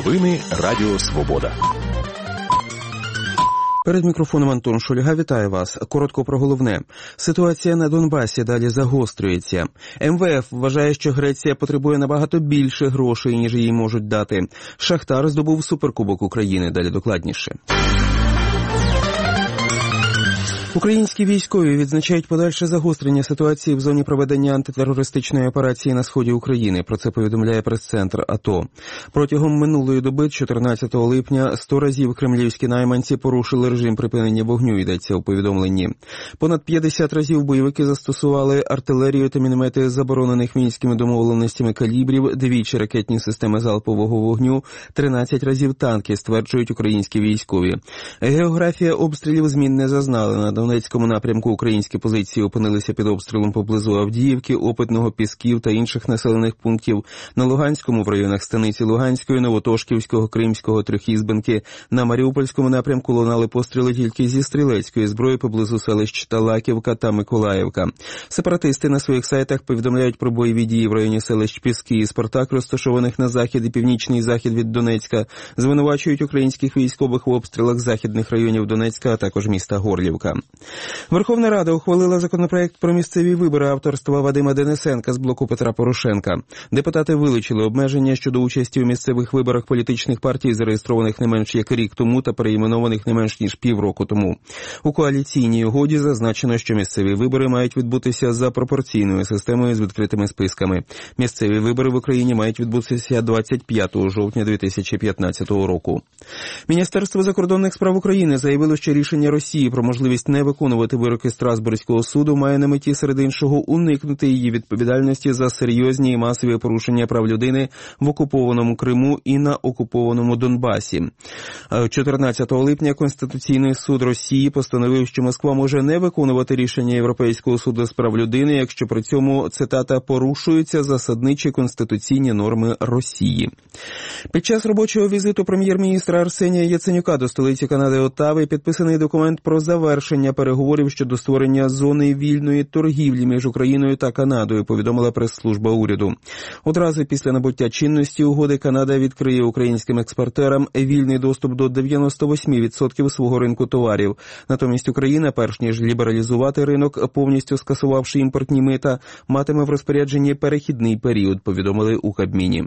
Новини Радіо Свобода. Перед мікрофоном Антон Шульга, вітаю вас. Коротко про головне. Ситуація на Донбасі далі загострюється. МВФ вважає, що Греція потребує набагато більше грошей, ніж їй можуть дати. Шахтар здобув суперкубок України. Далі докладніше. Українські військові відзначають подальше загострення ситуації в зоні проведення антитерористичної операції на сході України. Про це повідомляє прес-центр АТО. Протягом минулої доби, 14 липня, 100 разів кремлівські найманці порушили режим припинення вогню, йдеться у повідомленні. Понад 50 разів бойовики застосували артилерію та міномети заборонених мінськими домовленостями калібрів, 2 ракетні системи залпового вогню, 13 разів танки, стверджують українські військові. Географія обстрілів змін не зазнала. На Донецькому напрямку українські позиції опинилися під обстрілом поблизу Авдіївки, Опитного, Пісків та інших населених пунктів. На Луганському в районах Станиці Луганської, Новотошківського, Кримського, Трьохізбенки. На Маріупольському напрямку лунали постріли тільки зі стрілецької зброї поблизу селищ Талаківка та Миколаївка. Сепаратисти на своїх сайтах повідомляють про бойові дії в районі селищ Піски і Спартак, розташованих на захід і північний захід від Донецька. Звинувачують українських військових в обстрілах західних районів Донецька, а також міста Горлівка. Верховна Рада ухвалила законопроект про місцеві вибори авторства Вадима Денисенка з блоку Петра Порошенка. Депутати вилучили обмеження щодо участі у місцевих виборах політичних партій, зареєстрованих не менш як рік тому та перейменованих не менш ніж півроку тому. У коаліційній угоді зазначено, що місцеві вибори мають відбутися за пропорційною системою з відкритими списками. Місцеві вибори в Україні мають відбутися 25 жовтня 2015 року. Міністерство закордонних справ України заявило, що рішення Росії про можливість не виконувати вироки Страсбурзького суду має на меті, серед іншого, уникнути її відповідальності за серйозні і масові порушення прав людини в окупованому Криму і на окупованому Донбасі. 14 липня Конституційний суд Росії постановив, що Москва може не виконувати рішення Європейського суду з прав людини, якщо при цьому, цитата, порушуються засадничі конституційні норми Росії. Під час робочого візиту прем'єр-міністра Арсенія Яценюка до столиці Канади Оттави підписаний документ про завершення переговорів щодо створення зони вільної торгівлі між Україною та Канадою, повідомила прес-служба уряду. Одразу після набуття чинності угоди Канада відкриє українським експортерам вільний доступ до 98% свого ринку товарів. Натомість Україна, перш ніж лібералізувати ринок, повністю скасувавши імпортні мита, матиме в розпорядженні перехідний період, повідомили у Кабміні.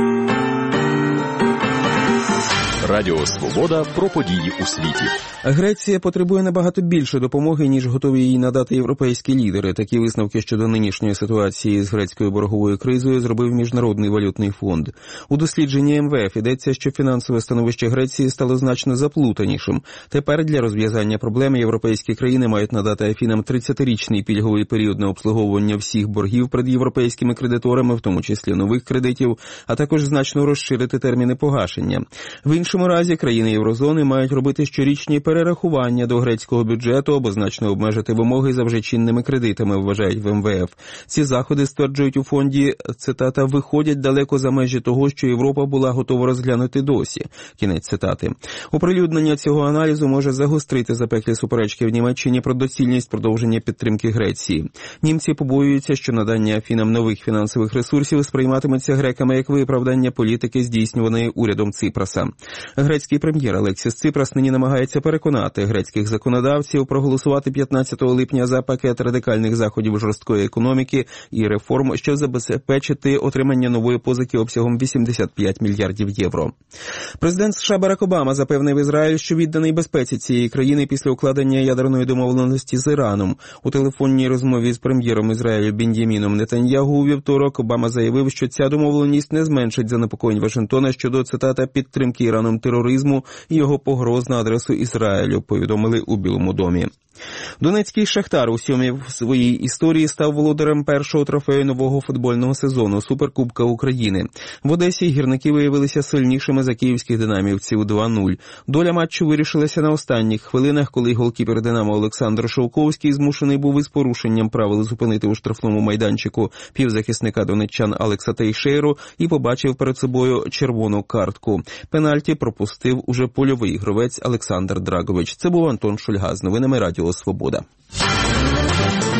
Радіо Свобода про події у світі. Греція потребує набагато більше допомоги, ніж готові їй надати європейські лідери. Такі висновки щодо нинішньої ситуації з грецькою борговою кризою зробив Міжнародний валютний фонд. У дослідженні МВФ йдеться, що фінансове становище Греції стало значно заплутанішим. Тепер для розв'язання проблеми європейські країни мають надати Афінам 30-річний пільговий період на обслуговування всіх боргів перед європейськими кредиторами, в тому числі нових кредитів, а також значно розширити терміни погашення. В іншому разі країни Єврозони мають робити щорічні перерахування до грецького бюджету або значно обмежити вимоги за вже чинними кредитами, вважають в МВФ. Ці заходи, стверджують у фонді, цитата, виходять далеко за межі того, що Європа була готова розглянути досі. Кінець цитати. Оприлюднення цього аналізу може загострити запеклі суперечки в Німеччині про доцільність продовження підтримки Греції. Німці побоюються, що надання Афінам нових фінансових ресурсів сприйматиметься греками як виправдання політики, здійснюваної урядом Ципраса. Грецький прем'єр Алексіс Ципрас нині намагається переконати грецьких законодавців проголосувати 15 липня за пакет радикальних заходів жорсткої економіки і реформ, що забезпечити отримання нової позики обсягом 85 мільярдів євро. Президент США Барак Обама запевнив Ізраїль, що відданий безпеці цієї країни після укладення ядерної домовленості з Іраном. У телефонній розмові з прем'єром Ізраїлю Бенджаміном Нетаньяху у вівторок Обама заявив, що ця домовленість не зменшить занепокоєнь Вашингтона щодо, цитата, підтримки Іраном тероризму і його погроз на адресу Ізраїлю, повідомили у Білому домі. Донецький «Шахтар» у сьомій в своїй історії став володарем першого трофею нового футбольного сезону – Суперкубка України. В Одесі гірники виявилися сильнішими за київських динамівців 2-0. Доля матчу вирішилася на останніх хвилинах, коли голкіпер «Динамо» Олександр Шовковський змушений був із порушенням правил зупинити у штрафному майданчику півзахисника донеччан Алекса Тейшейру і побачив перед собою червону картку. Пенальті пропустив уже польовий гравець Олександр Драгович. Це був Антон Шульга з новинами Радіо Свобода.